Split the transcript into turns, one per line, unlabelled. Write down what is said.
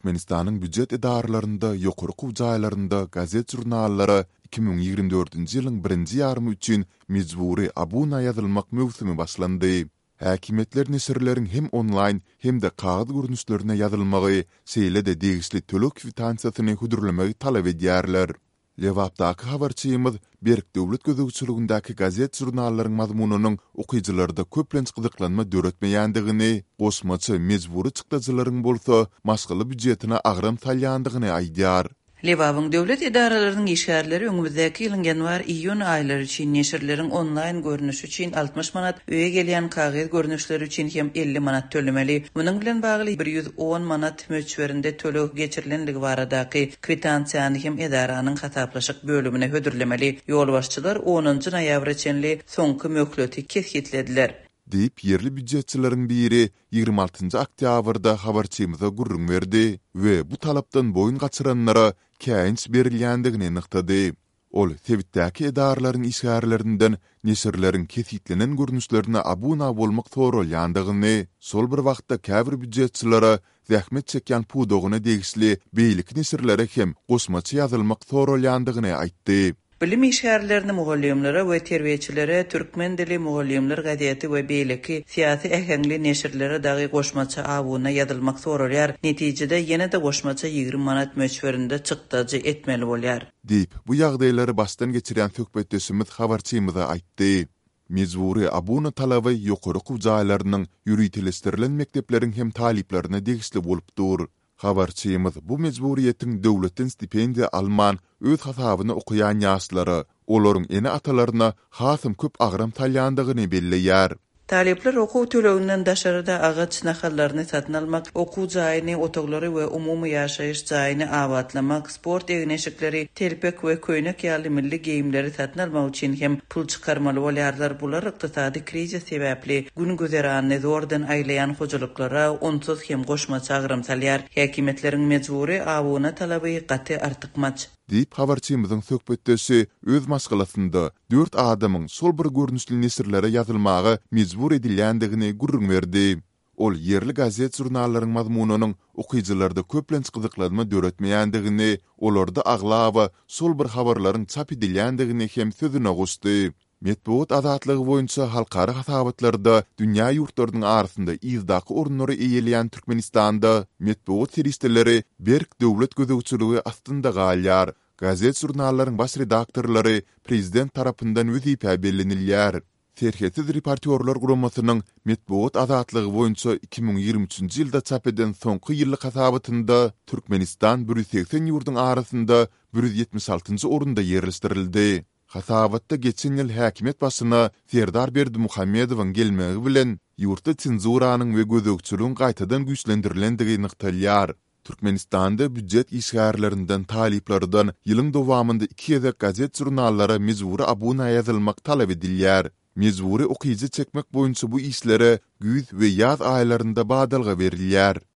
Türkmenistan'ın büdjet idarlarında, ýokary jaýlarynda gazet jurnallara 2024-nji ýylyň 1-nji ýarymy üçin mejburi abuna ýazylmak mewsimi başlandy. Häkimetler nesirleriň hem online hem de kağıt görnüşlerine ýazylmagy, seýle-de degişli tölek kwitansiýasyny hudurlamagy talap edýärler. Lewapdaky habarçymyz Berk döwlet gözegçiligindäki gazet jurnallaryň mazmunynyň okyjylarda köplenç gyzyklanma döretmeýändigini, gosmaçy mejburi çykdyjylaryň bolsa maşgaly büdjetine agram salýandygyny aýdýar.
Lewabyň döwlet idaralarynyň işgärleri öňümüzdäki ýylyň ýanwar-iýun aýlary üçin neşirleriň online görnüşi üçin 60 manat, öýe gelýän kagyd görnüşleri üçin hem 50 manat tölemeli. Munyň bilen bagly 110 manat möçberinde tölek geçirilenligi baradaky kwitansiýany hem edaranyň hataplaşyk bölümine hödürlemeli. Ýol başçylar 10-njy noýabr üçinli soňky möhleti kesgitlediler.
Deyip yerli büdjetçileriň biri 26 oktýabrda habarçymyza gurrun berdi we bu talapdan boyun gaçyranlara käýinç berilýändigini nyktady. Ol Tewitdäki edarlaryň işgärlerinden neşirleriň kesitlenen görnüşlerine abuna bolmak sorulýandygyny, sol bir wagtda käbir büdjetçilere zähmet çekýän pudogyna degişli beýlik neşirlere hem gosmaçy ýazylmak sorulýandygyny aýtdy.
Bilim işgärlerini mugallimlere we terbiýeçilere türkmen dili mugallimler gaziýeti we beýleki syýasy ähengli neşirlere dagy goşmaça abuna ýazylmak sorulýar. Netijede ýene-de goşmaça 20 manat möçberinde çykdyjy etmeli bolýar.
Diýip bu ýagdaýlary başdan geçirýän söhbetdeşimiz habarçymyza aýtdy. Mejburi abuna talaby ýokary jaýlarynyň ýürütilistirilen mektepleriň hem taliplerine degişli bolup dur. Habarçymyz bu mejburiýetiň döwletden stipendiýa alman öz hasabyna okuyan ýaşlary, olaryň ene atalaryna hasym köp agram talýandygyny belleýär.
Talipler okuw töleginden daşarada agaç nahallaryny satyn almak, okuw jaýyny, otaklary we umumy ýaşaýyş jaýyny abadlamak, sport egneşikleri, telpek we köýnek ýaly milli geyimleri satyn almak üçin hem pul çykarmaly bolýarlar. Bular ykdysady krizis sebäpli gün gözeranyny zordan aýlayan hojalyklara onsuz hem goşmaça agram salýar. Häkimetleriň mejburi abuna talaby gaty artykmaç.
Deyip habarçymyzyň söhbetdeşi öz maşgalasynda 4 adamyň sol bir görnüşli nesirlere ýazylmagy mejbur edilýändigini gurrun berdi. Ol yerli gazet jurnallaryň mazmunynyň okyjylarda köplenç gyzyklanma döretmeýändigini, olarda aglawa sol bir habarlaryň çap edilýändigini hem sözüne gosdy. Metbuat azatlygy boýunça halkara hasabatlarda dünýä ýurtlarynyň arasynda izdaky orunlary eýelýän Türkmenistanda metbuat seriýetleri Berk döwlet gözegçiligi astynda galýar. Gazet jurnallaryň baş redaktorlary prezident tarapyndan wezipä bellenilýär. Serhetiz reportyorlar guramasynyň metbuat azatlygy boýunça 2023-nji ýylda çap eden soňky ýyllyk hasabatynda Türkmenistan 180 ýurduň arasynda 176-njy orunda ýerleşdirildi. Hasabatda geçen ýyl häkimet başyna Serdar Berdimuhammedowyň gelmegi bilen ýurtda senzuranyň we gözegçiligiň gaýtadan güýçlendirilendigi nyktalýar. Türkmenistanda büdjet işgärlerinden taliplerden ýylyň dowamında 2 ýazak gazet jurnallara mejburi abuna ýazylmak talap edilýär. Mejburi okyjy çekmek boýunça bu işlere güýz we ýaz aýlarynda badalga berilýär.